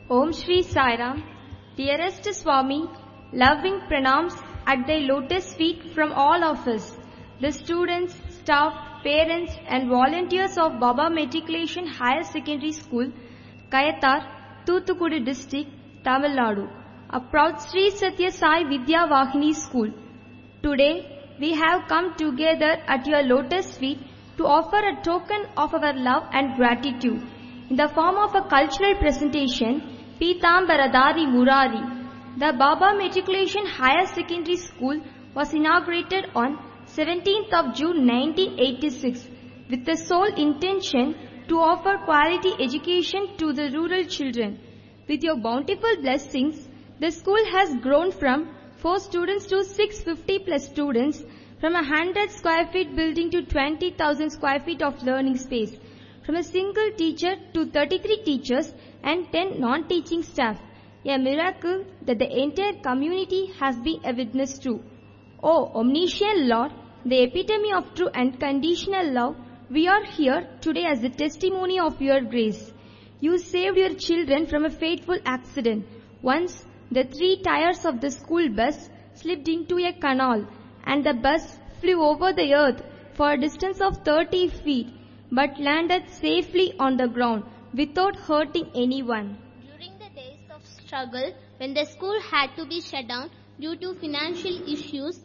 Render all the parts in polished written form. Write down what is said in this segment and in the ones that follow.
Om Shri Sai Ram. Dearest Swami, loving pranams at thy lotus feet from all of us, the students, staff, parents and volunteers of Baba Matriculation Higher Secondary School, Kayathar, Thoothukudi District, Tamil Nadu, a proud Sri Satya Sai Vidya Vahini School. Today, we have come together at your lotus feet to offer a token of our love and gratitude in the form of a cultural presentation, Pitambaradari Murari. The Baba Matriculation Higher Secondary School was inaugurated on 17th of June 1986 with the sole intention to offer quality education to the rural children. With your bountiful blessings, the school has grown from 4 students to 650 plus students, from a 100 square feet building to 20,000 square feet of learning space, from a single teacher to 33 teachers and 10 non-teaching staff. A miracle that the entire community has been a witness to. O omniscient Lord, the epitome of true and conditional love, we are here today as the testimony of your grace. You saved your children from a fateful accident. Once, the 3 tires of the school bus slipped into a canal and the bus flew over the earth for a distance of 30 feet but landed safely on the ground without hurting anyone. During the days of struggle, when the school had to be shut down due to financial issues,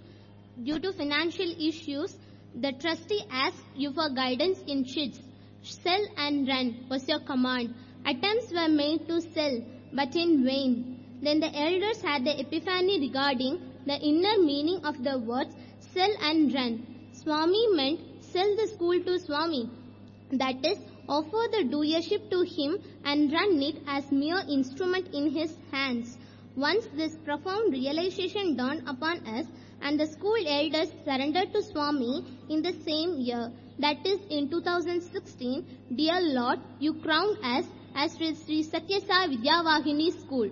the trustee asked you for guidance in shits. Sell and run was your command. Attempts were made to sell, but in vain. Then the elders had the epiphany regarding the inner meaning of the words sell and run. Swami meant sell the school to Swami. That is, offer the doership to him and run it as mere instrument in his hands. Once this profound realization dawned upon us, and the school elders surrendered to Swami in the same year, that is in 2016, dear Lord, you crowned us as Sri Satya Sai Vidya Vahini School.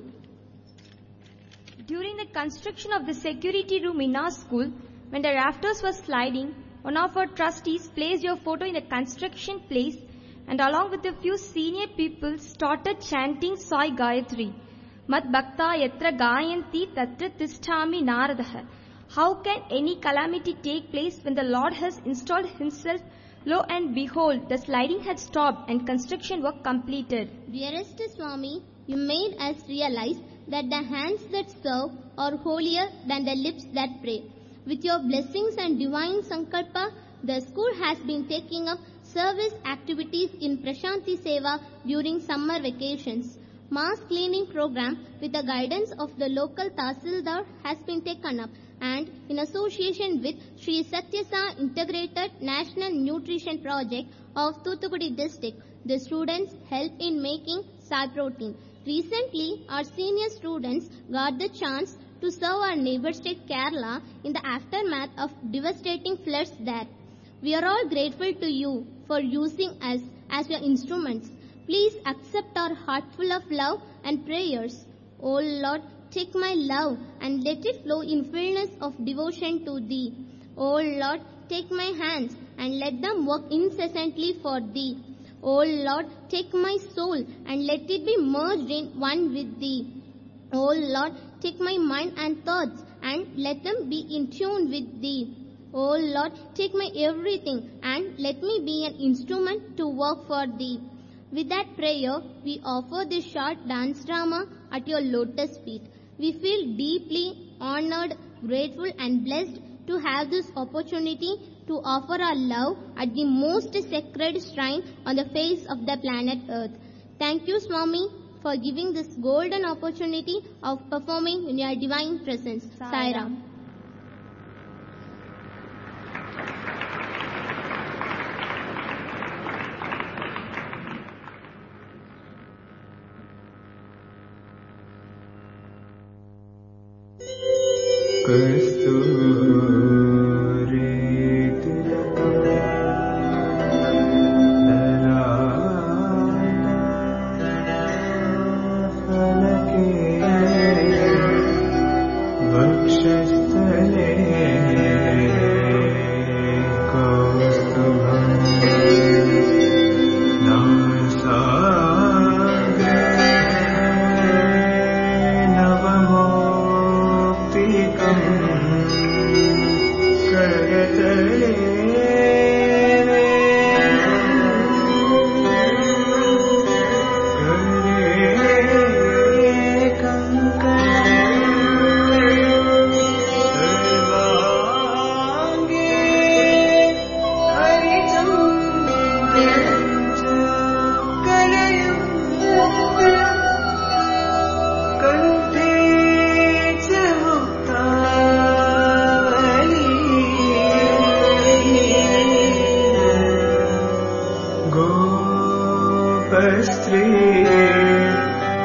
During the construction of the security room in our school, when the rafters were sliding, one of our trustees placed your photo in the construction place and along with a few senior people started chanting Sai Gayatri. Mat Bhakta Yatra Gayanti Tatra Tisthami Naradaha. How can any calamity take place when the Lord has installed himself? Lo and behold, the sliding had stopped and construction work completed. Dearest Swami, you made us realize that the hands that serve are holier than the lips that pray. With your blessings and divine sankalpa, the school has been taking up service activities in Prashanti Seva during summer vacations. Mass cleaning program with the guidance of the local Tahsildar has been taken up, and in association with Sri Satya Sai Integrated National Nutrition Project of Thoothukudi District, the students help in making Sai protein. Recently, our senior students got the chance to serve our neighbor state Kerala in the aftermath of devastating floods there. We are all grateful to you for using us as your instruments. Please accept our heart full of love and prayers. O Lord, take my love and let it flow in fullness of devotion to Thee. O Lord, take my hands and let them work incessantly for Thee. O Lord, take my soul and let it be merged in one with Thee. O Lord, take my mind and thoughts and let them be in tune with Thee. O Lord, take my everything and let me be an instrument to work for Thee. With that prayer, we offer this short dance drama at your lotus feet. We feel deeply honored, grateful and blessed to have this opportunity to offer our love at the most sacred shrine on the face of the planet Earth. Thank you, Swami, for giving this golden opportunity of performing in your divine presence. Sai Ram.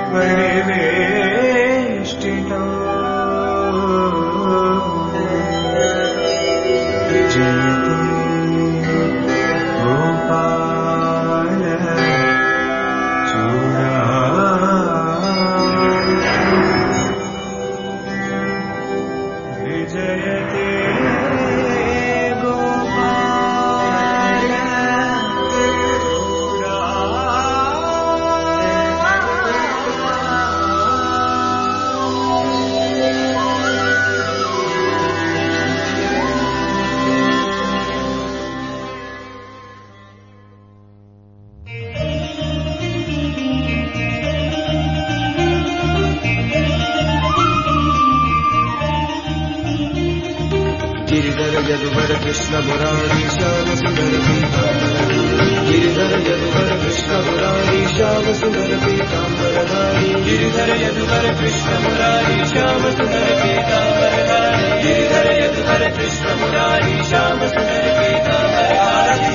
परिवेष्टितो Yaduvar Krishna Murari Shyam सुंदर पीतांबरधारी गिरिधर यदुवर कृष्ण मुरारी श्याम सुंदर पीतांबरधारी गिरिधर यदुवर कृष्ण मुरारी श्याम सुंदर पीतांबरधारी गिरिधर यदुवर कृष्ण मुरारी श्याम सुंदर पीतांबरधारी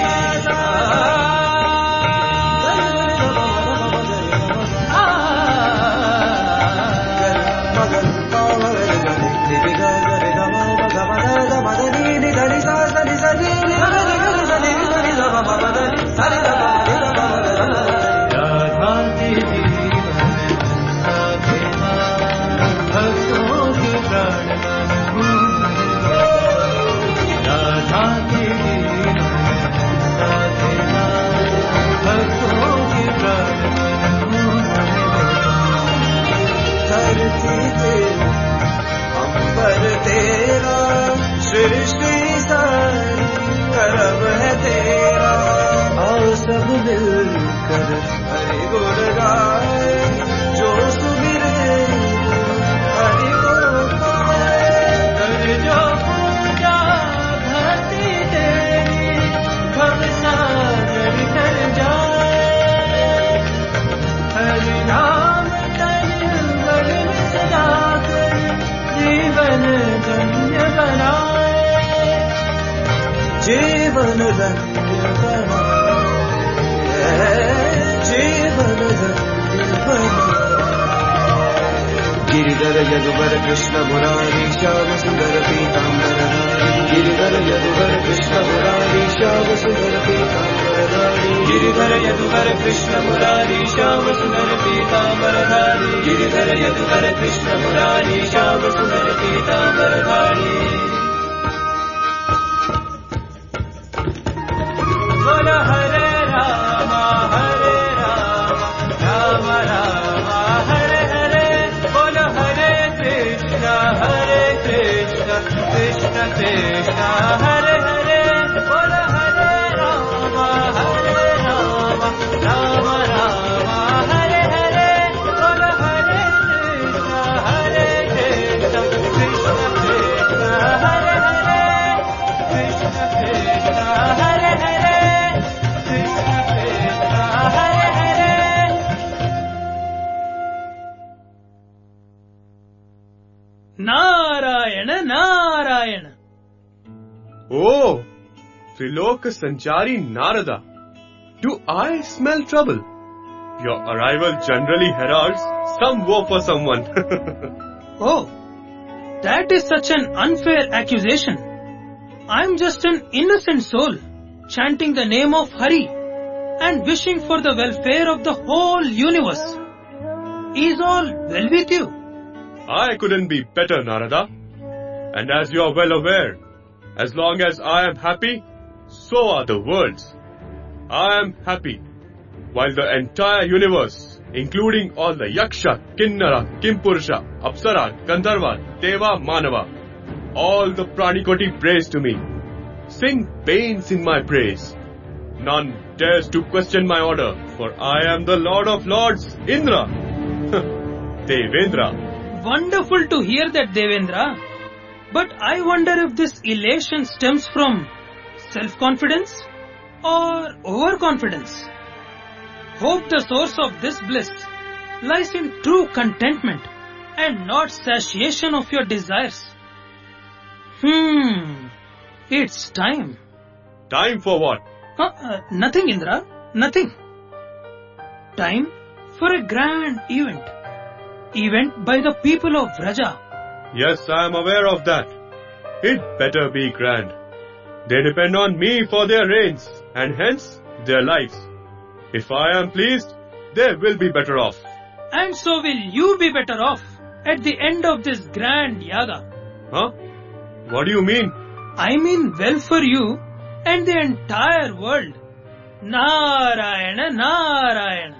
तेरा सृष्टि सारी करम है तेरा आओ सब मिलकर हरि गुण गाए जो सुमिरे हरि गुण गाए कर जो पूजा भक्ति तेरी भव सागर कर जाए हरि नाम तन मन में सदा कर जीवन धन्य बनाए जीवन धन्य बनाए जीवन धन्य बनाए गिरिधर यदुवर कृष्ण मुरारी श्याम सुंदर पीतांबरधारी गिरिधर यदुवर कृष्ण मुरारी श्याम सुंदर पीतांबरधारी गिरिधर यदुवर कृष्ण मुरारी श्याम सुंदर पीतांबरधारी गिरिधर यदुवर कृष्ण मुरारी श्याम सुंदर पीतांबरधारी बोलो हरे राम राम राम हरे हरे बोलो हरे कृष्ण कृष्ण कृष्ण हरे हरे बोलो हरे राम राम राम हरे हरे बोलो हरे Krishna Krishna Krishna Hare Hare Krishna Krishna Hare Hare Krishna Krishna Hare Hare Narayan Narayan. Oh, Trilok Sanchari Narada, do I smell trouble? Your arrival generally heralds some woe for someone. Oh, that is such an unfair accusation. I am just an innocent soul, chanting the name of Hari and wishing for the welfare of the whole universe. Is all well with you? I couldn't be better, Narada. And as you are well aware, as long as I am happy, so are the worlds. I am happy, while the entire universe, including all the Yaksha, Kinnara, Kimpurusha, Apsara, Gandharva, Deva, Manava, all the Pranikoti praise to me, sing pains in my praise. None dares to question my order, for I am the Lord of Lords, Indra, Devendra. Wonderful to hear that, Devendra. But I wonder if this elation stems from self-confidence or overconfidence. Hope the source of this bliss lies in true contentment and not satiation of your desires. It's time. Time for what? Nothing, Indra. Nothing. Time for a grand event. event by the people of Vraja. Yes, I am aware of that. It better be grand. They depend on me for their reigns, and hence their lives. If I am pleased, they will be better off. And so will you be better off at the end of this grand yaga. Huh? What do you mean? I mean well for you and the entire world. Narayana, Narayana.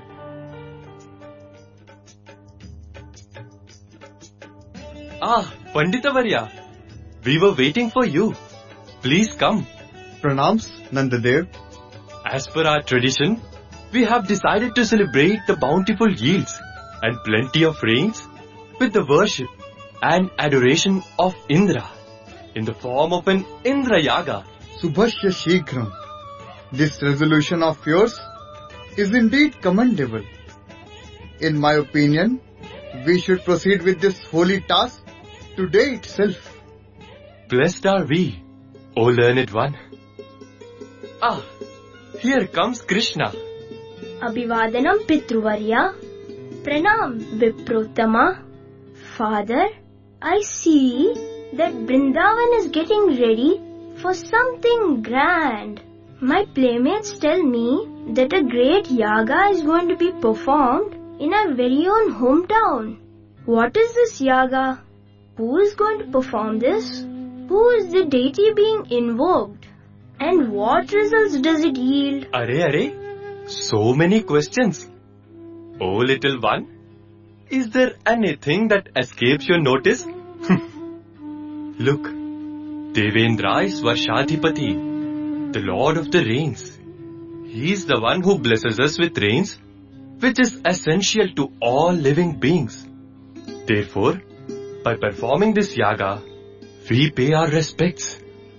Ah, Panditavarya, we were waiting for you. Please come. Pranams, Nandadev. As per our tradition, we have decided to celebrate the bountiful yields and plenty of rains with the worship and adoration of Indra in the form of an Indra Yaga. Subhashya Shighram. This resolution of yours is indeed commendable. In my opinion, we should proceed with this holy task today itself. Blessed are we, O learned one. Ah, here comes Krishna. Abhivadanam Pitruvarya. Pranam Viprotama. Father, I see that Vrindavan is getting ready for something grand. My playmates tell me that a great yaga is going to be performed in our very own hometown. What is this yaga? Who is going to perform this? Who is the deity being invoked? And what results does it yield? Are, so many questions. Oh little one, is there anything that escapes your notice? Look, Devendra is Varshadhipati, the Lord of the Rains. He is the one who blesses us with rains, which is essential to all living beings. Therefore, by performing this yaga, we pay our respects.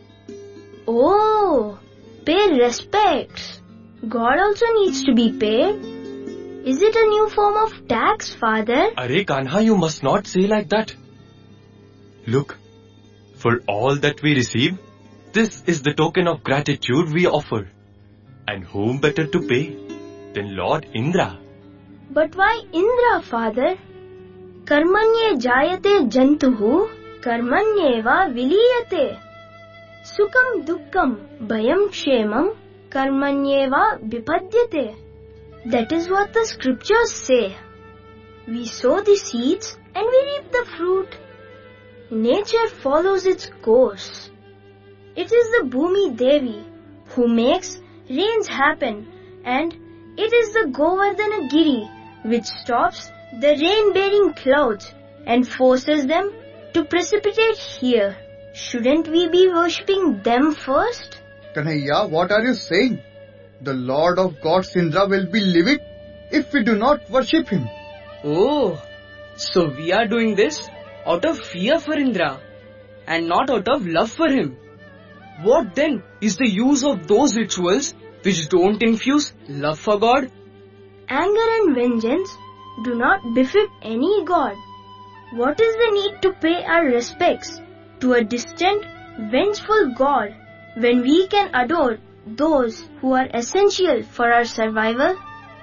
Oh, pay respects. God also needs to be paid. Is it a new form of tax, Father? Are Kanha, you must not say like that. Look, for all that we receive, this is the token of gratitude we offer. And whom better to pay than Lord Indra? But why Indra, Father? Karmanye jayate jantuhu, karmanyeva viliyate. Sukham dukkam bhayam kshemam, karmanyeva vipadyate. That is what the scriptures say. We sow the seeds and we reap the fruit. Nature follows its course. It is the Bhumi Devi who makes rains happen, and it is the Govardhana Giri which stops the rain-bearing clouds and forces them to precipitate here. Shouldn't we be worshipping them first? Kanhaiya, what are you saying? The Lord of Gods Indra will be livid if we do not worship him. Oh, so we are doing this out of fear for Indra and not out of love for him. What then is the use of those rituals which don't infuse love for God? Anger and vengeance do not befit any god. What is the need to pay our respects to a distant, vengeful god when we can adore those who are essential for our survival?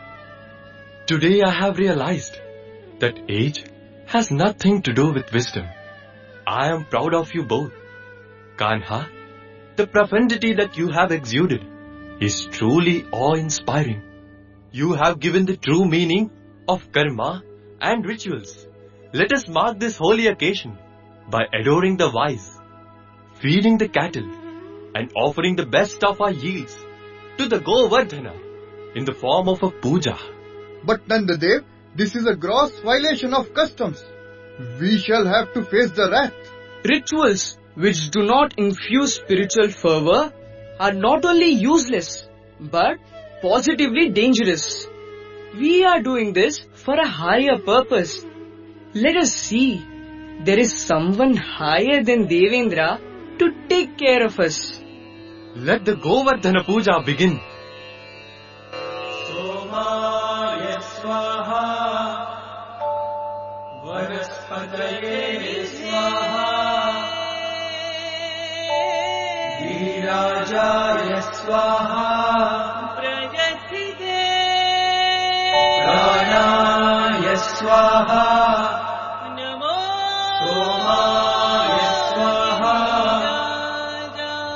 Today I have realized that age has nothing to do with wisdom. I am proud of you both. Kanha, the profundity that you have exuded is truly awe-inspiring. You have given the true meaning of karma and rituals. Let us mark this holy occasion by adoring the wise, feeding the cattle, and offering the best of our yields to the Govardhana in the form of a puja. But Nandadev, this is a gross violation of customs. We shall have to face the wrath. Rituals which do not infuse spiritual fervor are not only useless, but positively dangerous. We are doing this for a higher purpose. Let us see. There is someone higher than Devendra to take care of us. Let the Govardhana Puja begin. Somaya Swaha Vanaspataye Swaha Virajaya Swaha Pranaya Swaha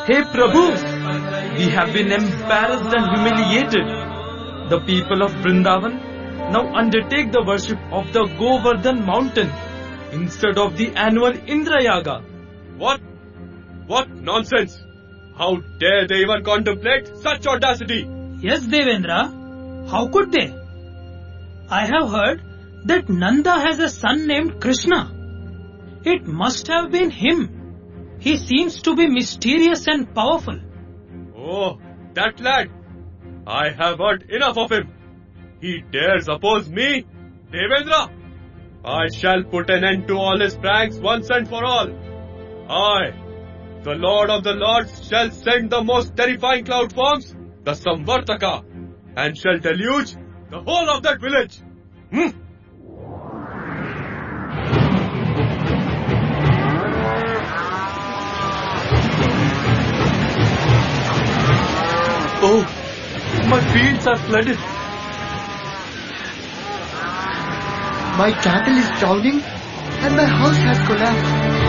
Hey Prabhu, we have been embarrassed and humiliated. The people of Vrindavan now undertake the worship of the Govardhan mountain instead of the annual Indra Yaga. What? What nonsense! How dare they even contemplate such audacity? Yes, Devendra. How could they? I have heard that Nanda has a son named Krishna. It must have been him. He seems to be mysterious and powerful. Oh, that lad! I have heard enough of him. He dares oppose me, Devendra. I shall put an end to all his pranks once and for all. I, the Lord of the Lords, shall send the most terrifying cloud forms, the Samvartaka, and shall deluge the whole of that village. Oh, my fields are flooded. My cattle is drowning and my house has collapsed.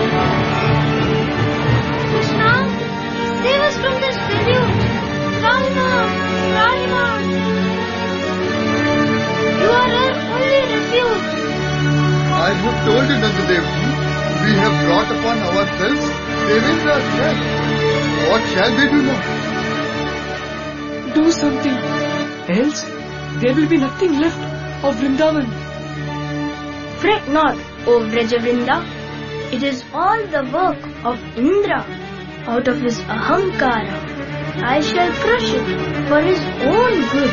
Krishna, save us from this deluge. Rama, Rama. You are our only refuge. I have told you, Nandadevji, we have brought upon ourselves Devendra's death. What shall we do now? Do something, else there will be nothing left of Vrindavan. Fret not, O Vrajavrinda. It is all the work of Indra. Out of his ahankara, I shall crush it for his own good.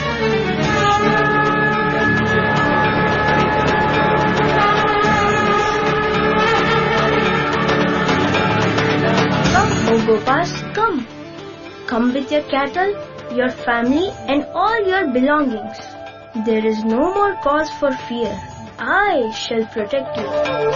Come, O Gopas, come. Come with your cattle, your family and all your belongings. There is no more cause for fear. I shall protect you.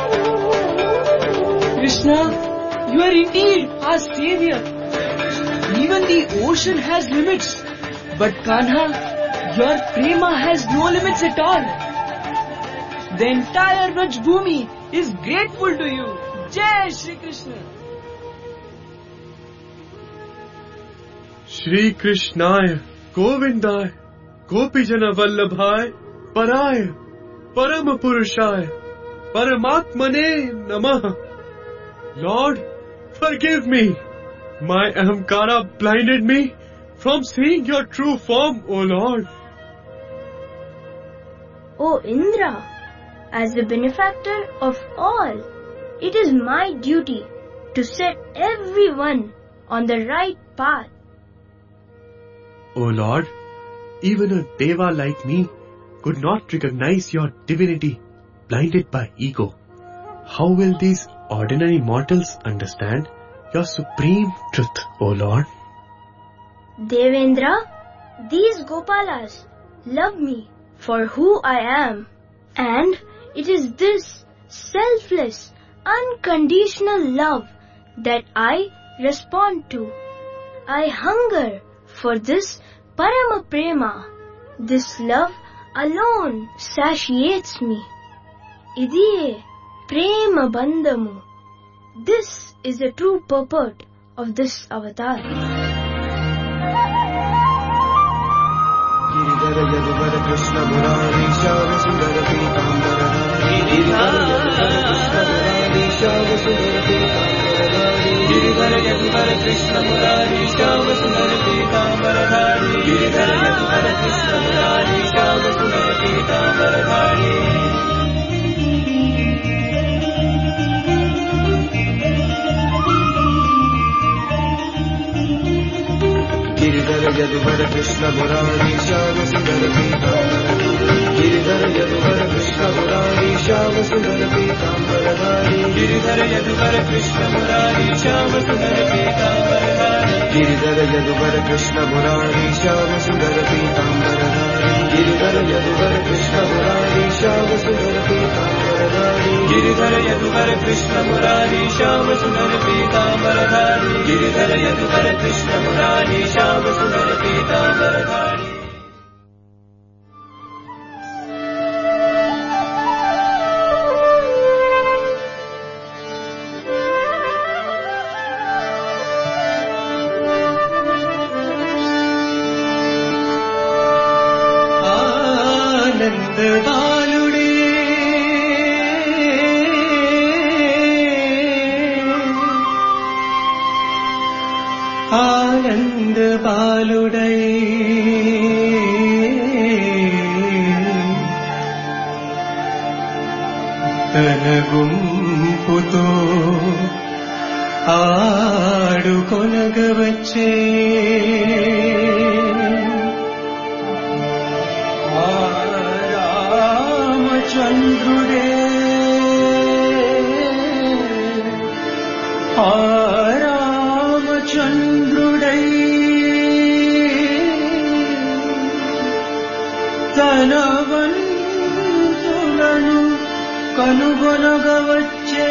Krishna, you are indeed our savior. Even the ocean has limits. But Kanha, your prema has no limits at all. The entire Rajbhumi is grateful to you. Jai Shri Krishna. Shri Krishnaya, Govindaya, Gopijana Vallabhaya, Paraya, Paramapurushaya, Paramatmane Namaha. Lord, forgive me. My ahamkara blinded me from seeing your true form, O Lord. O Indra, as the benefactor of all, it is my duty to set everyone on the right path. O Lord, even a deva like me could not recognize your divinity, blinded by ego. How will these ordinary mortals understand your supreme truth, O Lord? Devendra, these Gopalas love me for who I am. And it is this selfless, unconditional love that I respond to. I hunger for this Parama Prema. This love alone satiates me. Idiye Prema Bandhamu. This is the true purport of this avatar. Giridhara Yaduvara Krishna Murari Shava Sundara Pitambara Giridhara Yaduvara Krishna Murari Shava Sundara Pitambara Giridhara Yaduvara Krishna Murari Shava Sundara Pitambara Giridhara Yaduvara Krishna Murari Shava Sundara Pitambara Giridhara Yaduvara Krishna Murari Shava Sundara Pitambara Giridhara Yaduvara Krishna Murari Shava Sundara Pitambara Giridhara Yaduvara Krishna Murari Shava Sundara Pitambara Giridhara Yaduvara Krishna Murari Shava Sundara Pitambara Giridhara Yaduvara Krishna Murari Shava Sundara Pitambara Giridhara Yaduvara Krishna Murari Shava Sundara Pitambara Giridhara Yaduvara Krishna Murari Shava Sundara Pitambara బాలుడై తన గుంపుతో ఆడుకొనగవచ్చే రామచంద్రుడే రామచంద్రుడై తన వంతులను కనుగొనగవచ్చే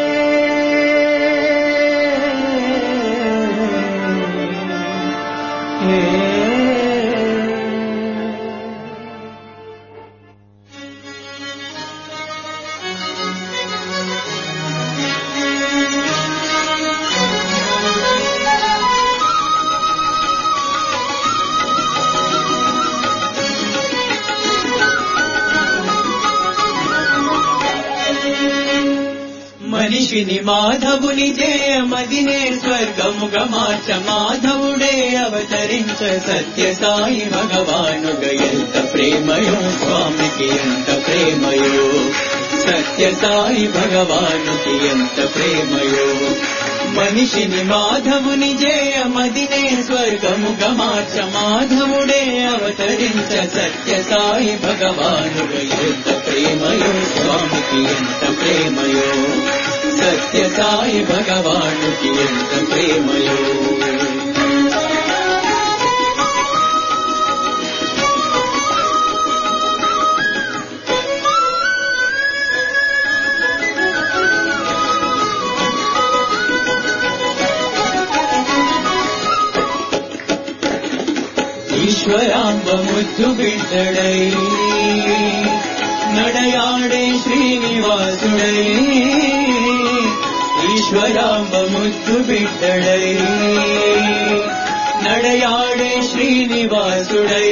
మనిషిని మాధవుని చేయమదినే స్వర్గముగ మార్చ మాధవుడే అవతరించ సత్య సాయి భగవానుగా ఎంత ప్రేమయో స్వామికి ఎంత ప్రేమయో సత్య సాయి భగవానుకి ఎంత ప్రేమయో మనిషిని మాధవుని చేయమదినే స్వర్గముగ మార్చ మాధవుడే అవతరించ సత్య సాయి భగవానుగా ఎంత ప్రేమయో స్వామికి ఎంత ప్రేమయో సత్య సాయి భగవానుకి ఎంత ప్రేమయో ఈశ్వరాంబ ముద్దు బిడ్డడై నడయాడే శ్రీనివాసుడై ఈశ్వరాంబ ముద్దు బిడ్డడై నడయాడే శ్రీనివాసుడై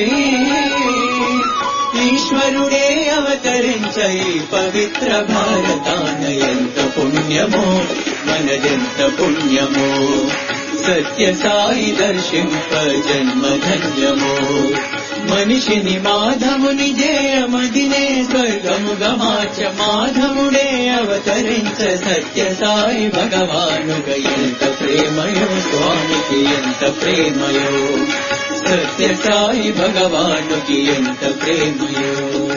ఈశ్వరుడే అవతరించై పవిత్ర భారతాన ఎంత పుణ్యమో మనదెంత పుణ్యమో సత్య సాయి దర్శింప జన్మధన్యమో మనిషిని మాధవుని జయమదినే స్వర్గముగ మార్చ మాధవుడే అవతరించ సత్య సాయి భగవానుగా ఎంత ప్రేమయో స్వామికి ఎంత ప్రేమయో సత్య సాయి భగవానుకి ఎంత ప్రేమయో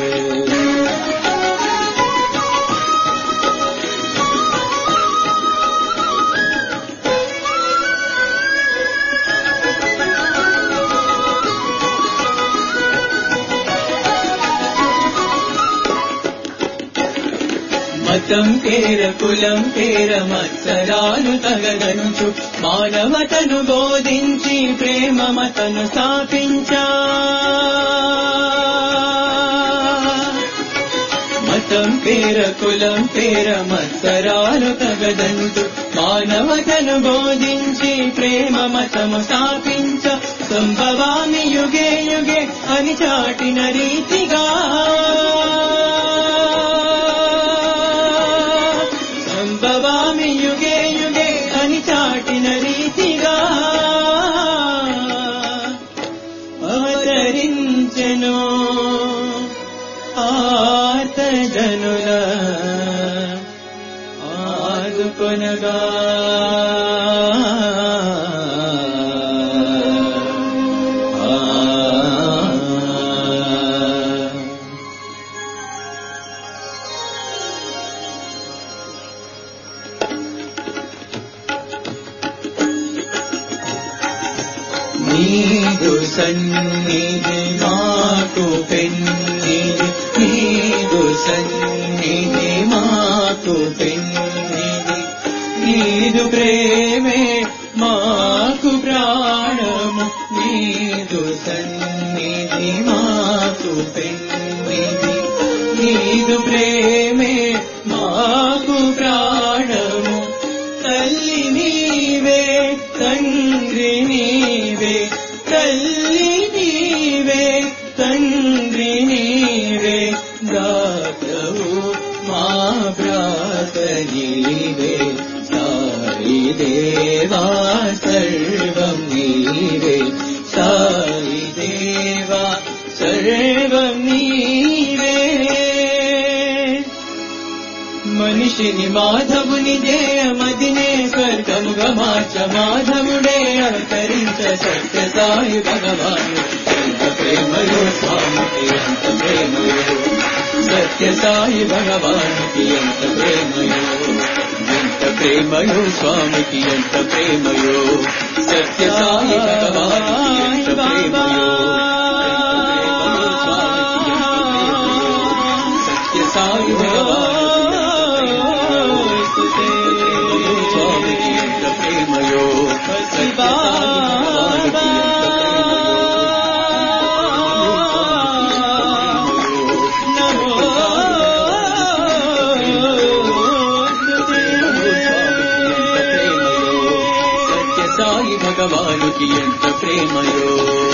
మతం పేర కులం పేర మత్సరాలు తగదనుచు మానవతను బోధించి ప్రేమ మతను స్థాపించా మతం పేర కులం పేర మత్సరాలు తగదంచు మానవతను బోధించి ప్రేమ మతము స్థాపించ సంభవామి యుగే యుగే అని చాటిన రీతిగా సంభవామి యుగే యుగే అని చాటిన రీతిగా అవతరించెను ఆర్తజనుల ఆదుకొనగా నీదు సన్నిధి మాకు పెన్నిధి నీదు సన్నిధి మాకు పెన్నిధి నీదు ప్రేమే మాకు ప్రాణము నీదు సన్నిధి మాకు పెన్నిధి నీదు ప్రేమే మాకు ప్రాణము తల్లి నీవే తండ్రి నీవే తల్లి నీవే తండ్రి నీవే దాతవు మా భ్రాత నీవే సాయి దేవా సర్వం నీవే సాయి మనిషిని మాధవుని జయమదినే స్వర్గముగా మార్చ మాధవుడే అవతరించ సత్య సాయి భగవాను ఎంత ప్రేమయో స్వామికి ఎంత ప్రేమయో సత్య సాయి భగవానికి ఎంత ప్రేమయో ఎంత ప్రేమయో స్వామికి ఎంత ప్రేమయో సత్య సాయి భగవానికి ఎంత ప్రేమయో సత్య సాయి భగవానికి స్వామికి ఎంత ప్రేమయో సత్య సాయి భగవానికి భగవానుకి ఎంత ప్రేమయో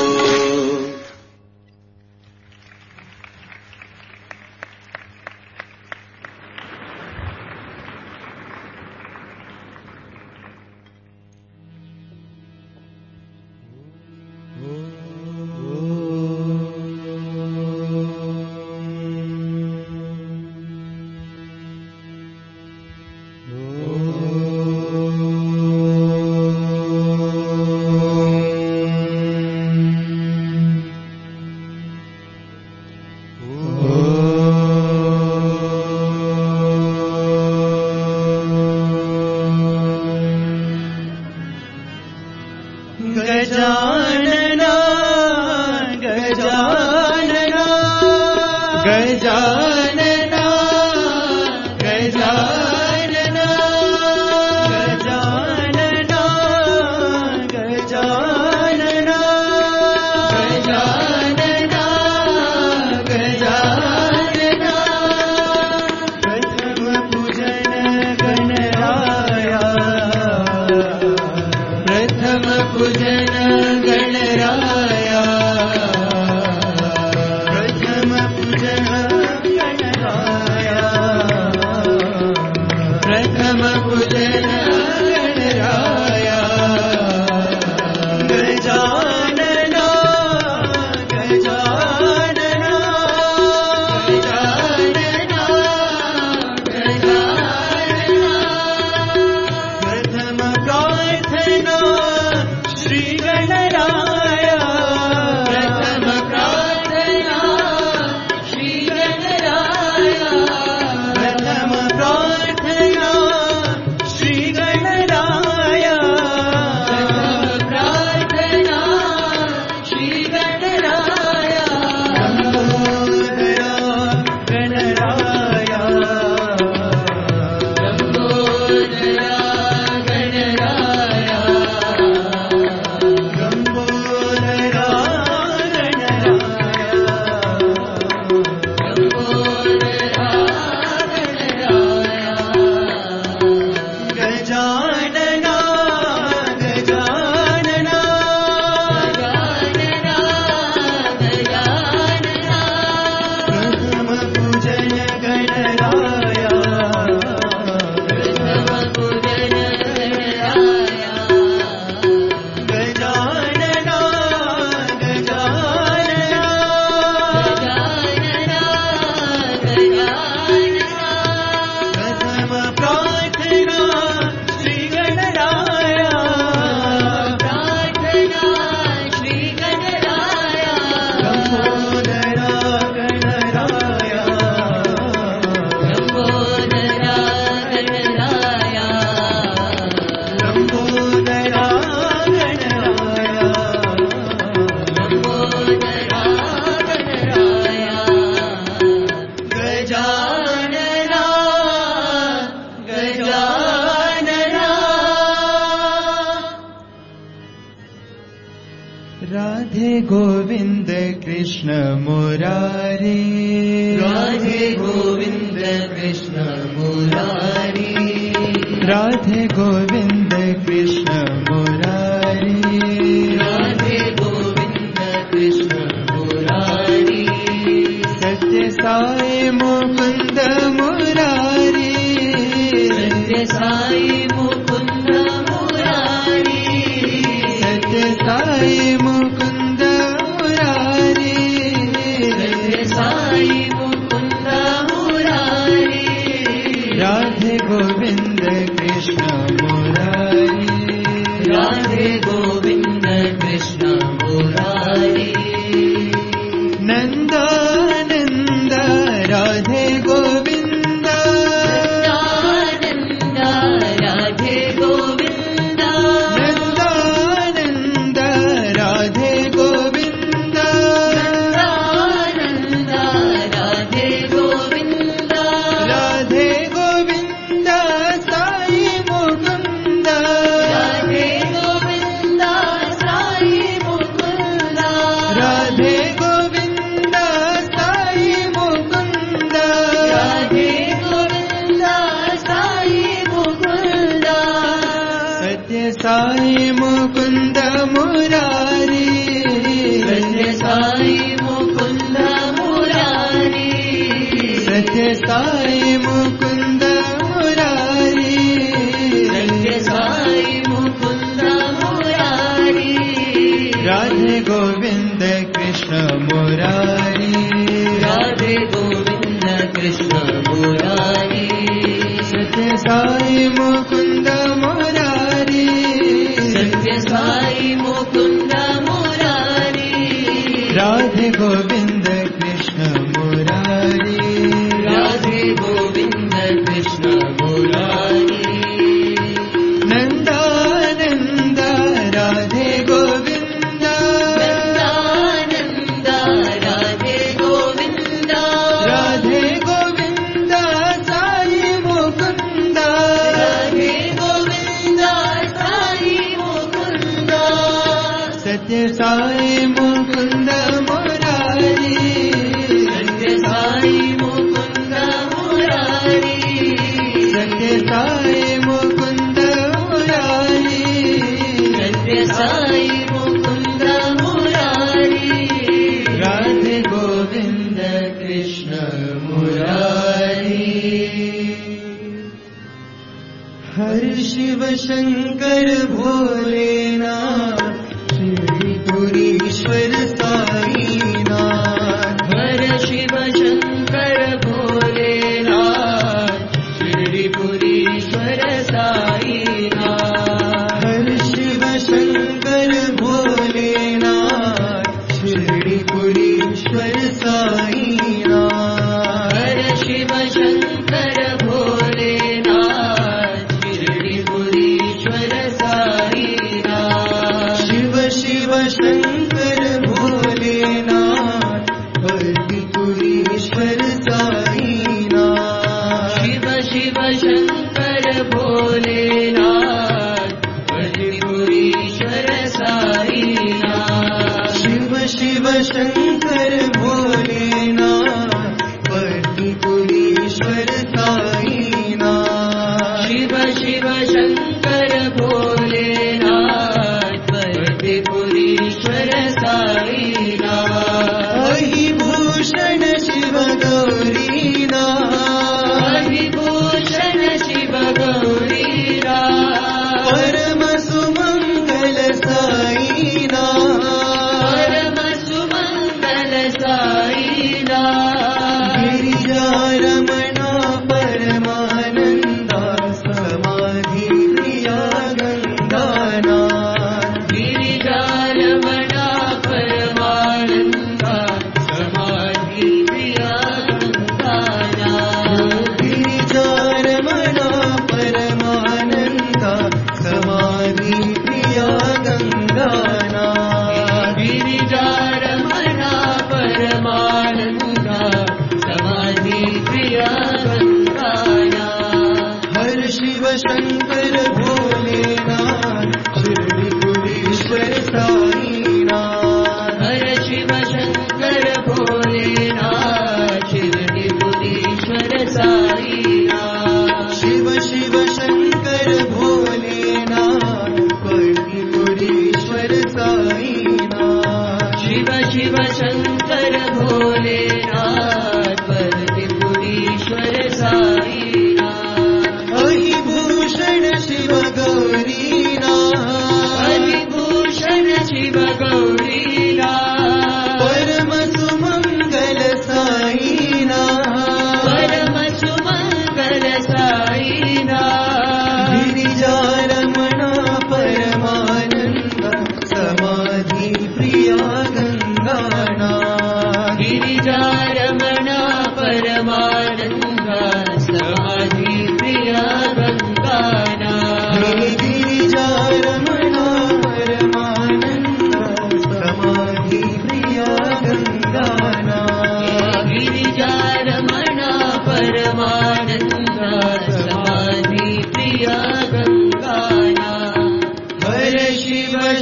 राधे गोविंद कृष्ण मुरारी, राधे गोविंद कृष्ण मुरारी, राधे गोविंद कृष्ण मुरारी, राधे गोविंद कृष्ण मुरारी, सत्य साई मुकुंद मुरारी, सत्य साई मुकुंद मुरारी, सत्य साई मुकुंद मुरारी, सत्य साई मुकुंद मुरारी, राधे गोविंद कृष्ण मुरारी राधे गोविंद कृष्ण मुरारी नंदानंद राधे गोविंद नंदानंद राधे गोविंद नंदानंद राधे गोविंद नंदानंद राधे गोविंद राधे गोविंद साई मुकुंद राधे गोविंद साई मुकुंद राधे गोविंद साई मुकुंद राधे गोविंद साई मुकुंद सत्य साई मुकुंद मुरारी सत्य साई मुकुंद मुरारी सत्य साई मुकुंद मुरारी सत्य साई मुकुंद मुरारी राधे गोविंद कृष्ण मुरारी राधे गोविंद कृष्ण मुरारी सत्य साई मुकुंद मुरारी सत्य साई मुकुंद मुरारी राधे गोविंद कृष्ण मुरारी राधे गोविंद कृष्ण मुरारी नंदानंद राधे गोविंद नंदानंद राधे गोविंद राधे गोविंद साई मुकुंद राधे गोविंद साई मुकुंद सत्य साई मुकुंद मुरारी सत्य साई मुकुंद मुरारी सत्य साई मुकुंद मुरारी सत्य साई मुकुंद मुरारी राधे गोविंद कृष्ण मुरारी हर शिव शंकर भोलेनाथ शिवपुरीश्वर साईनाथ हर शिव शंकर भोलेनाथ शिवपुरीश्वर साईनाथ हर शिव शंकर भोलेनाथ शिवपुरीश्वर साईनाथ हर शिव शंकर भोलेनाथ शिवपुरीश्वर साईनाथ शिव शिव शंकर भोलेनाथ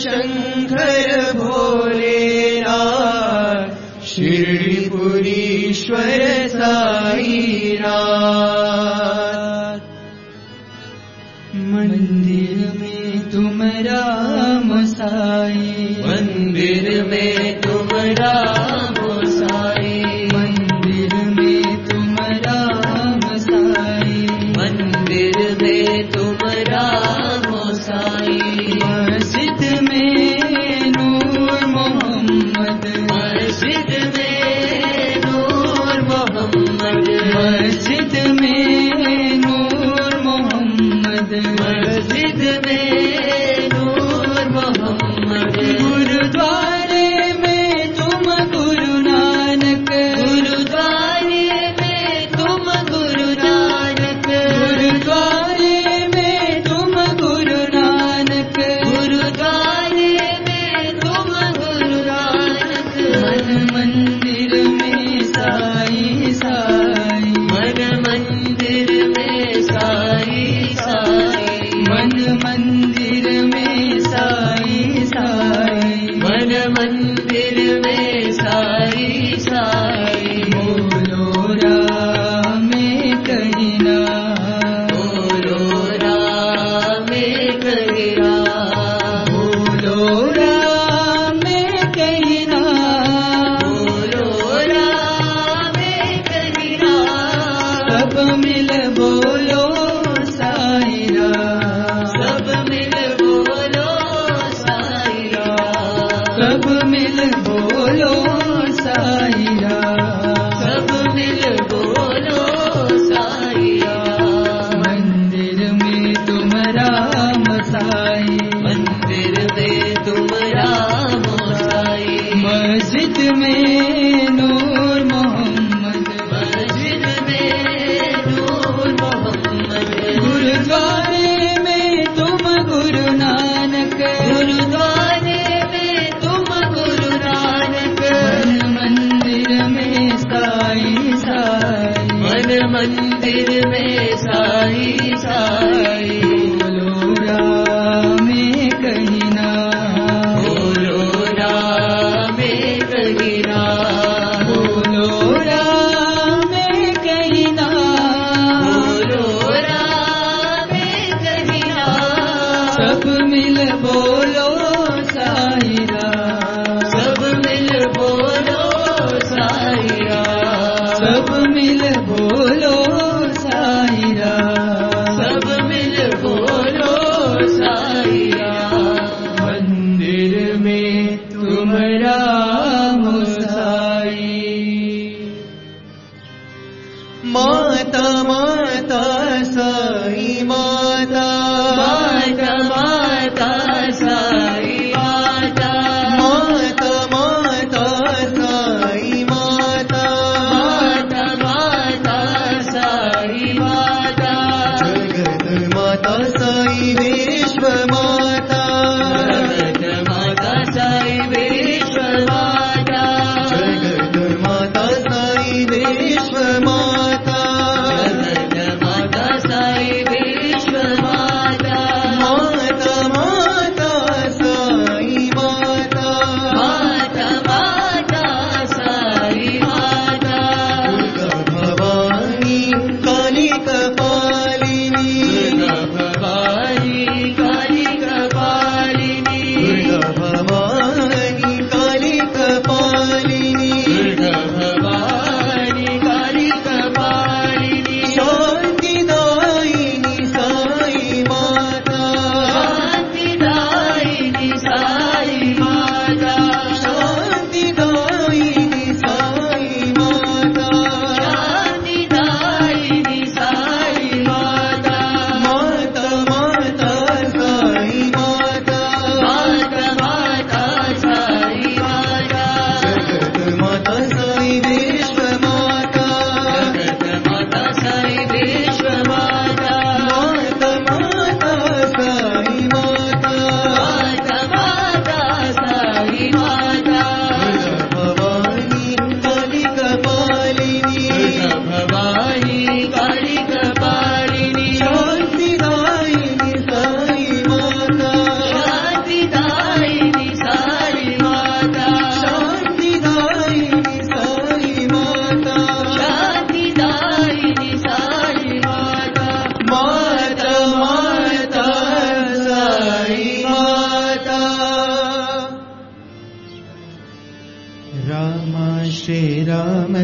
शंकर भोलेनाथ, शिरडीपुरीश्वर साईनाथ। मंदिर में तुम राम साई, मंदिर में तुम राम साई, मंदिर में तुम राम साई, मंदिर में तुम राम साई। मस्जिद में नूर मोहम्मद, मस्जिद में नूर मोहम्मद, मस्जिद में नूर मोहम्मद, मस्जिद में नूर मोहम्मद। गुरुद्वारे में तुम गुरु नानक, गुरुद्वारे में तुम गुरु नानक, गुरुद्वारे में तुम गुरु नानक, गुरुद्वारे में तुम गुरु नानक। मन मंदिर में साई साई, मन मंदिर में साई साई, मन मंदिर में साई साई, मन मंदिर में साई साई। बोलो राम कहीं ना, बोलो राम कहीं ना, बोलो राम कहीं ना, बोलो राम कहीं ना। सब मिल बोलो साई राम, सब मिल बोलो साई राम, सब मिल बोलो साई राम, सब मिल बोलो साई राम। मंदिर में तुम राम साई, मंदिर में तुम राम साई, मस्जिद में नूर मोहम्मद, मस्जिद में नूर मोहम्मद। गुरुद्वारे में तुम गुरु नानक, गुरुद्वारे में तुम गुरु नानक। मन मंदिर में साई साई, मन मंदिर में साई साई। बोलो राम कहीं ना, बोलो राम कहीं ना, बोलो राम कहीं ना, बोलो राम कहीं ना। सब मिल बोलो साई राम, सब मिल बोलो साई राम, सब मिल बोलो साई राम, सब मिल बोलो साई राम। मंदिर में तुम राम साई। माता माता साई माता, माता माता साई माता, माता माता साई माता, माता माता साई माता। जगत माता साई विश्व माता, जगत माता साई विश्व माता, जगत माता साई विश्व माता, जगत माता साई विश्व माता। माता माता साई माता, माता माता साई माता। दुर्गा भवानी काली कपालिनी, दुर्गा भवानी काली कपालिनी, दुर्गा भवानी काली कपालिनी, दुर्गा भवानी काली कपालिनी। शांतिदायिनी साई माता, शांतिदायिनी साई माता, शांतिदायिनी साई माता, शांतिदायिनी साई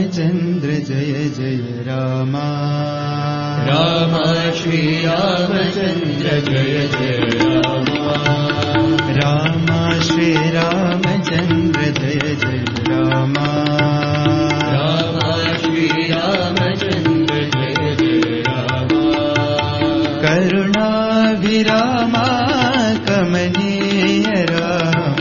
रामचन्द्र जय जय राम राम श्री रामचन्द्र जय जय राम राम श्री रामचन्द्र जय जय राम राम श्री रामचन्द्र जय जय राम करुणाभिराम कमनीय राम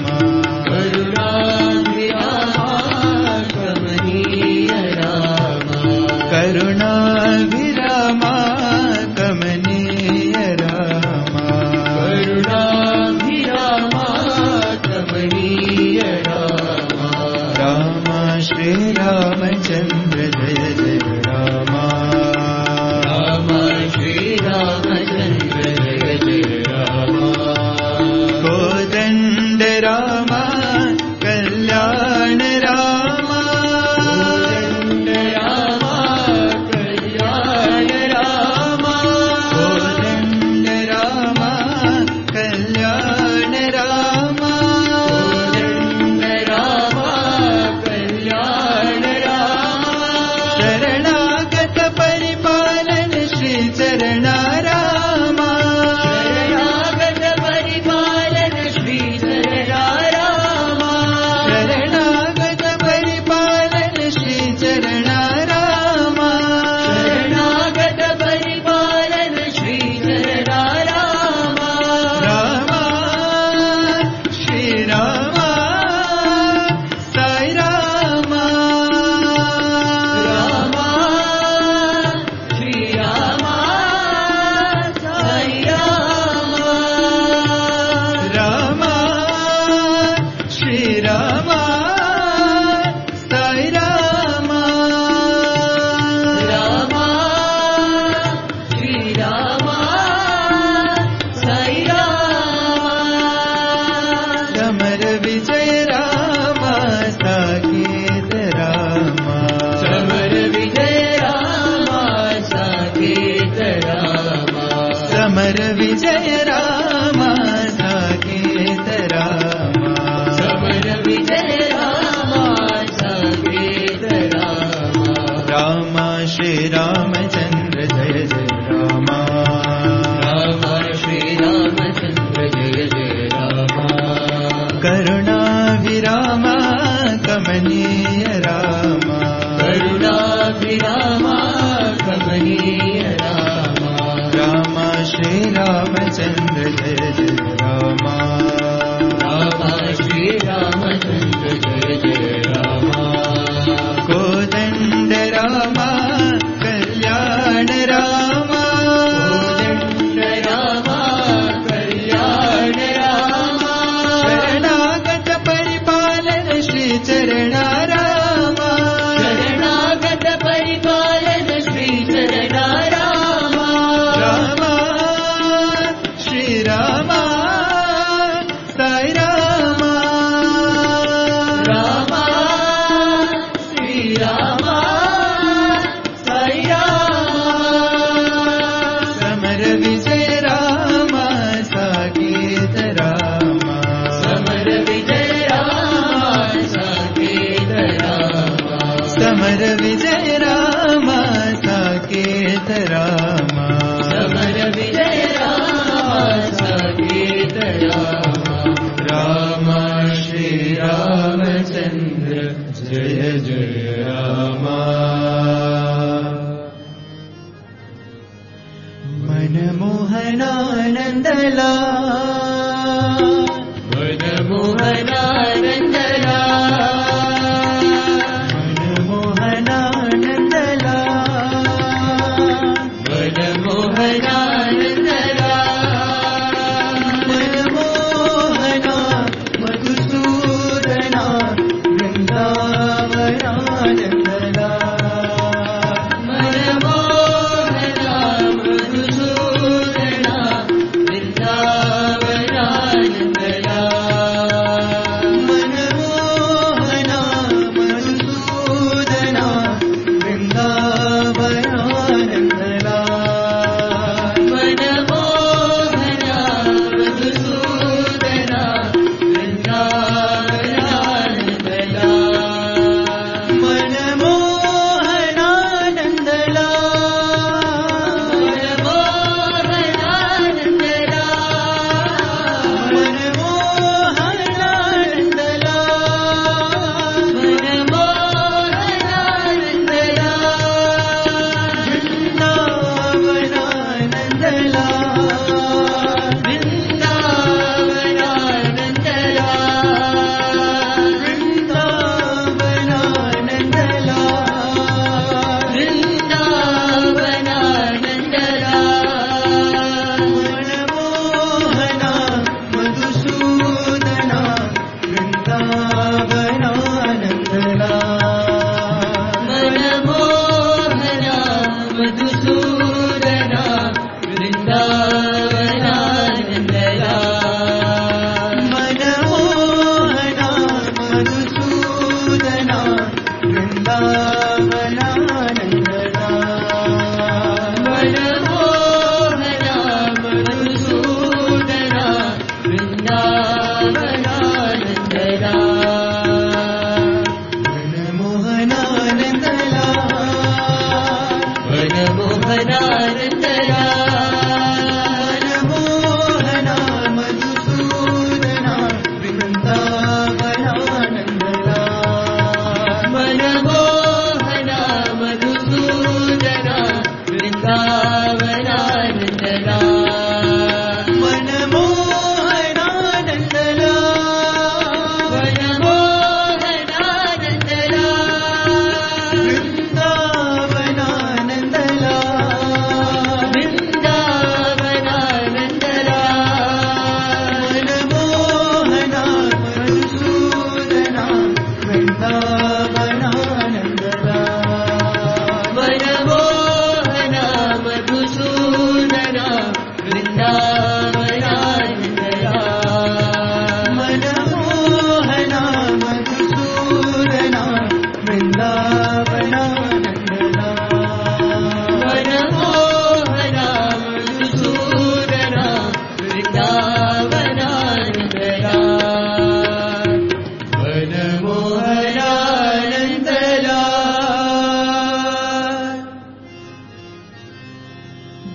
करुणाभिराम कमनीय राम करुणाभिराम कमनीय राम राम श्री रामचन्द्र जय जय राम राम श्री रामचन्द्र जय जय राम कोदण्ड राम कल्याण राम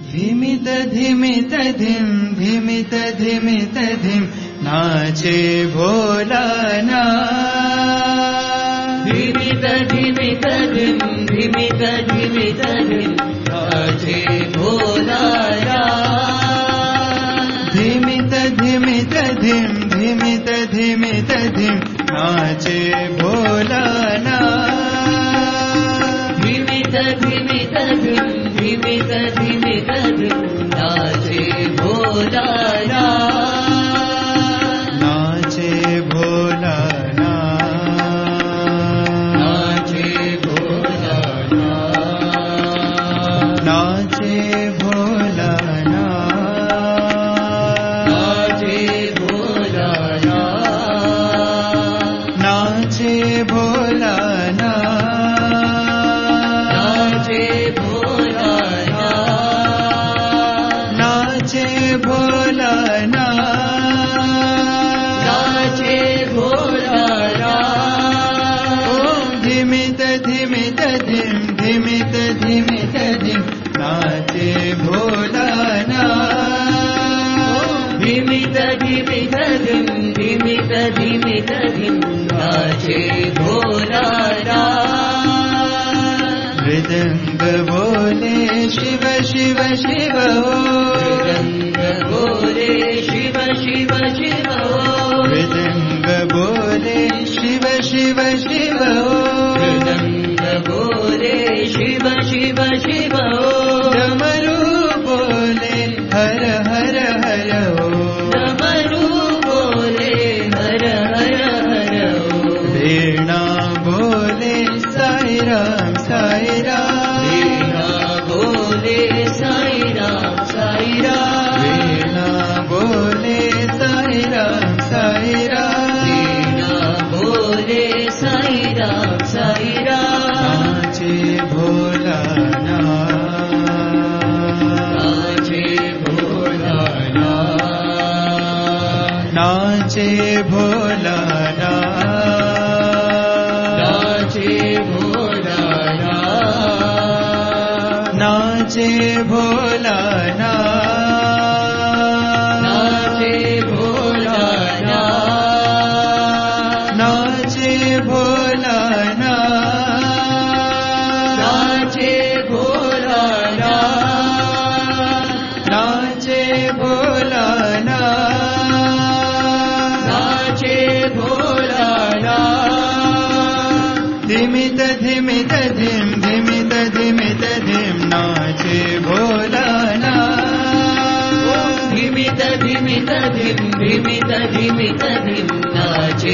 धिमित धिमित धिम धिमित धिमित धिम नाचे भोलानाथ। धिमित धिमित धिम धिमित धिमित धिम नाचे भोलानाथ। धिमित धिमित धिम धिमित धिमित धिम नाचे भोलानाथ। धिमित धिमित धिम धिमित धिमित धिम नाचे भोलानाथ। नाचे भोलानाथ। नाचे भोलानाथ। नाचे भोलानाथ। नाचे भोलानाथ। नाचे भोलानाथ। नाचे भोलानाथ। नाचे भोलानाथ। ओम धिमित धिमित धिम धिमित धिमित धिम नाचे भोलानाथ। धिमित धिमित धिम धिमित धिमित धिम नाचे भोलानाथ। मृदंग बोले शिव शिव शिव मृदंग बोले शिव शिव शिव मृदंग बोले शिव शिव शिव मृदंग बोले शिव शिव शिव डमरू बोले हर हर हर डमरू बोले हर हर हर वीणा बोले साई राम साई राम वीणा बोले साई राम साई राम वीणा बोले साई राम साई राम वीणा बोले साई राम साई राम नाचे भोलानाथ। नाचे भोलानाथ। नाचे भोलानाथ। नाचे भोलानाथ। नाचे भोलानाथ। नाचे भोलानाथ। नाचे भोलानाथ। नाचे भोलानाथ। नाचे भोलानाथ। नाचे भोलानाथ। धिमित धिमित धिम धिमित धिमित धिम नाचे भोलानाथ। धिमित धिमित धिम धिमित धिमित धिम नाचे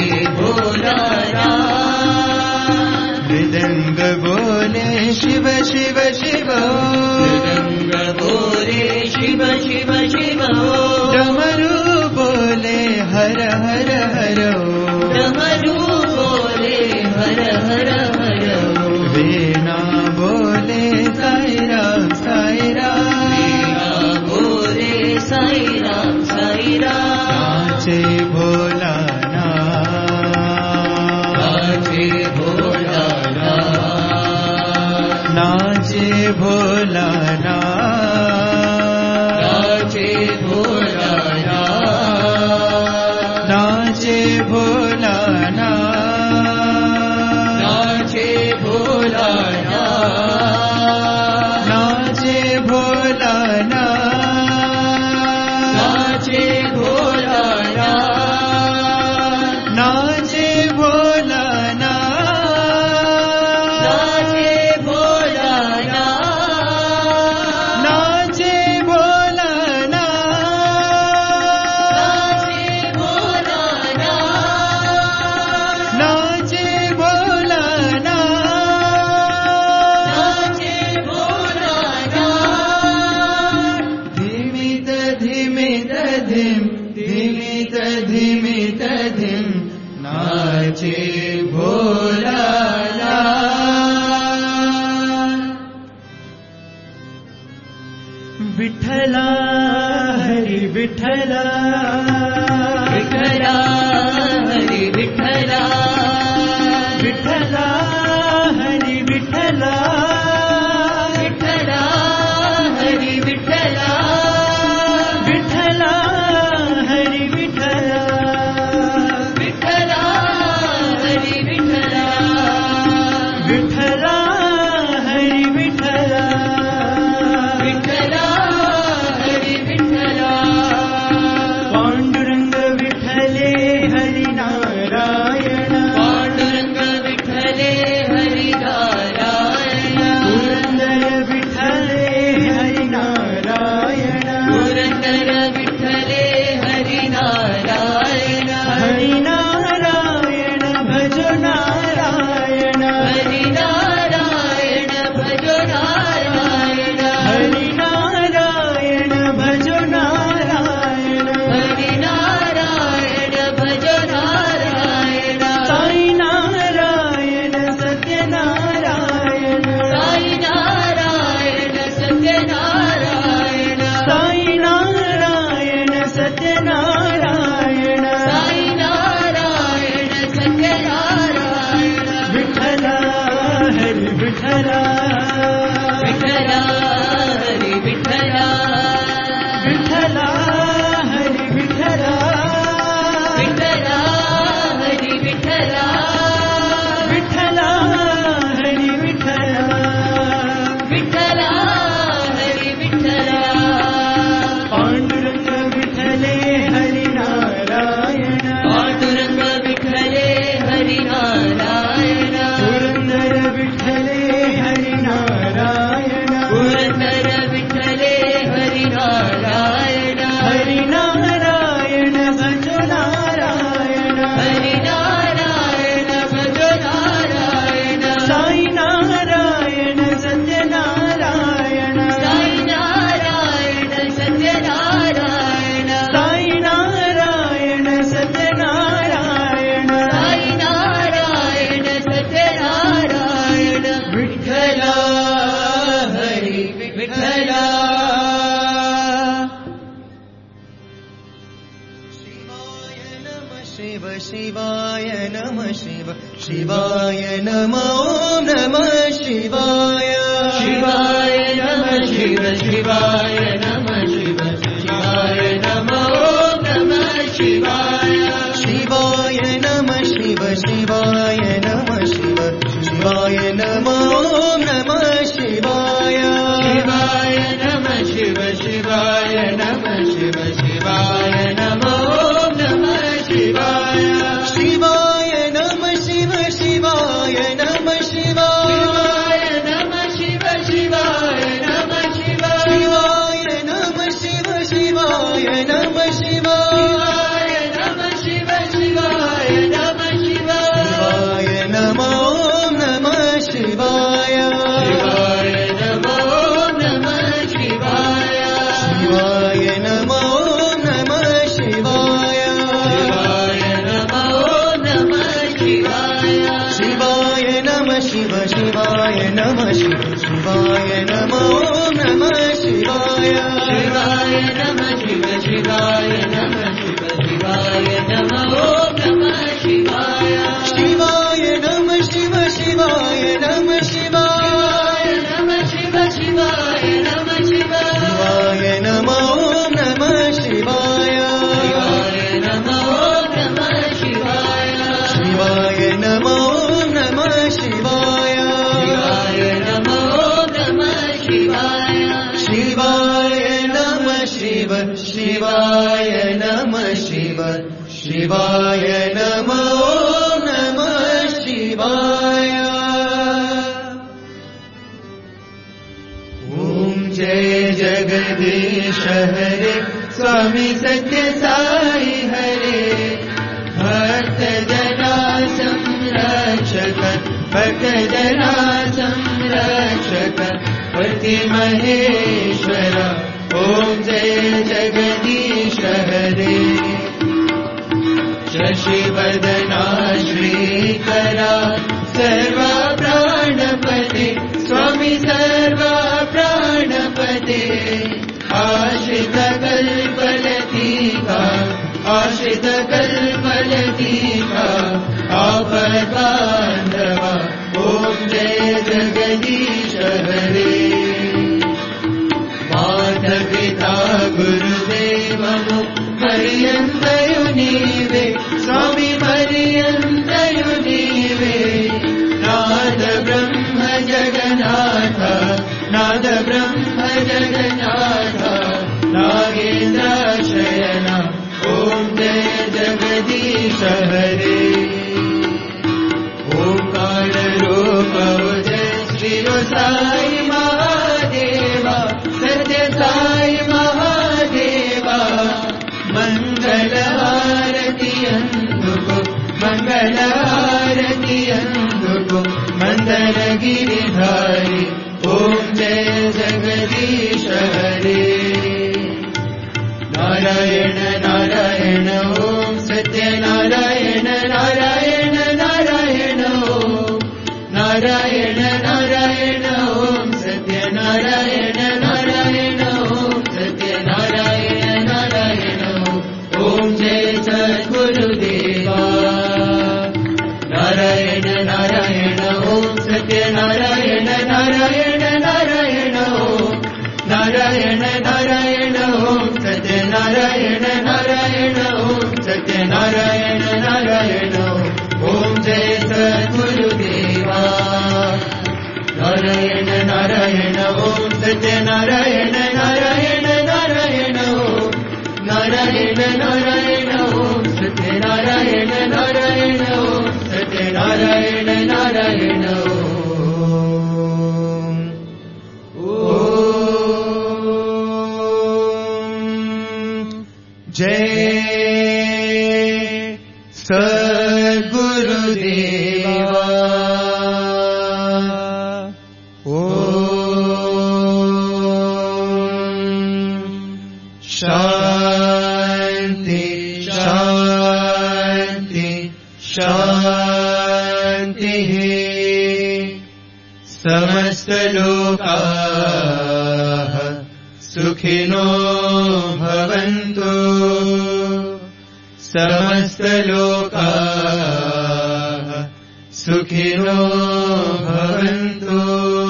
भोलानाथ। मृदंग बोले शिव शिव शिव मृदंग बोले शिव शिव शिव डमरू बोले हर हर हर डमरू बोले हर हर हर वीणा बोले साई राम साई राम वीणा बोले साई राम साई राम नाचे भोलानाथ। नाचे भोलानाथ। नाचे भोलानाथ। नाचे भोलानाथ। नाचे भोलानाथ। नाचे भोलानाथ। नाचे भोलानाथ। नाचे भोलानाथ। नाचे भोलानाथ। नाचे भोलानाथ। नाचे भोलानाथ। नाचे भोलानाथ। नाचे भोलानाथ। नाचे भोलानाथ। धिमित धिमित धिम धिमित धिमित धिम नाचे भोलानाथ। विठ्ठला हरी विठ्ठला विठ्ठला हरी विठ्ठला विठ्ठला हरी विठ्ठला विठ्ठला हरी विठ्ठला शिव शिवाय नमः शिव शिवाय नमः ॐ नमः शिवाय शिवाय नमः शिव शिवाय नमः शिव शिवाय नमः ॐ नमः शिवाय शिवाय नमः शिव शिवाय नमः शिव शिवाय नमः ॐ नमः शिवाय शिवाय नमः शिव शिवाय नमः शिव शिवाय नमः ॐ नमः शिवाय शिवाय नमः शिव शिवाय नमः शिवाय नमः शिव शिवाय नमः शिवाय नमः शिव शिवाय नमः शिवाय नमः शिव शिवाय नमः शिवाय नमः ॐ नमः शिवाय शिवाय नमः ॐ नमः शिवाय शिवाय नमः ॐ नमः शिवाय शिवाय नमः ॐ नमः शिवाय शिवाय नमः शिव शिवाय नमः शिव शिवाय नमः ॐ नमः शिवाय शिवाय नमः शिव शिवाय नमः शिव शिवाय नमः ॐ नमः शिवाय शिवाय नमः शिव शिवाय नमः शिवाय नमः शिव शिवाय नमः शिवाय नमः ॐ नमः शिवाय शिवाय नमः ॐ नमः शिवाय शिवाय नमः ॐ नमः शिवाय शिवाय नमः ॐ नमः शिवाय शिवाय नमः शिव शिवाय नमः शिव शिवाय नमः ॐ नमः शिवाय ॐ जय जगदीश हरे स्वामी सत्य साई हरे भक्त जना संरक्षक भक्त जना संरक्षक पति महेश्वर ॐ जय जगदीश हरे शशिवदना श्रीकरा सर्वा प्राणपते स्वामी सर्वा प्राणपते आश्रित कल्पलतिका आश्रित कल्पलतिका आपद्बान्धवा ॐ जय जगदीश हरे माता गुरुदेवमु पर्यन्तयु नीवे स्वामी पर्यन्तयु नीवे नाद ब्रह्म जगन्नाथ नाद ब्रह्म जगन्नाथ नागेन्द्र शयन ॐ जय जगदीश हरे ओंकार रूप जय श्री साई महादेवा सत्य साई महादेवा मंगल आरती अंदुको मंगल आरती अंदुको मंदर गिरिधारी ओम जय जगदीश हरे नारायण नारायण ओम सत्य नारायण नारायण नारायण ओम नारायण नारायण ओम सत्य नारायण नारायण ओम सत्य नारायण नारायण ओम जय सद्गुरुदेवा नारायण नारायण ओम सत्य नारायण नारायण नारायण ओम नारायण नारायण ओम सत्य नारायण नारायण ओम सत्य नारायण नारायण ओम जय सद्गुरुदेवा नारायण नारायण ओम सत्य नारायण नारायण नारायण ओम नारायण नारायण ओम सत्य नारायण नारायण ओम सत्य नारायण नारायण जय सद्गुरुदेवा शांति शांति शांतिः समस्तलोकाः सुखिनो भवन्तु समस्तलोकाः सुखिनो भवन्तु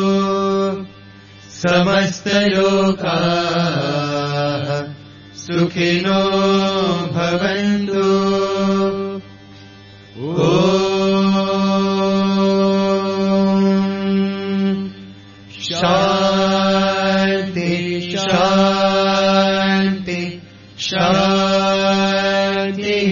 समस्तलोकाः सुखिनो भवन्तु शान्ति शान्ति शान्तिः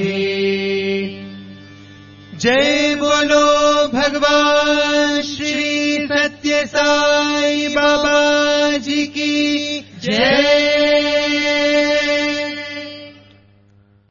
जय बोलो भगवान श्री सत्य साई बाबा जी की जय।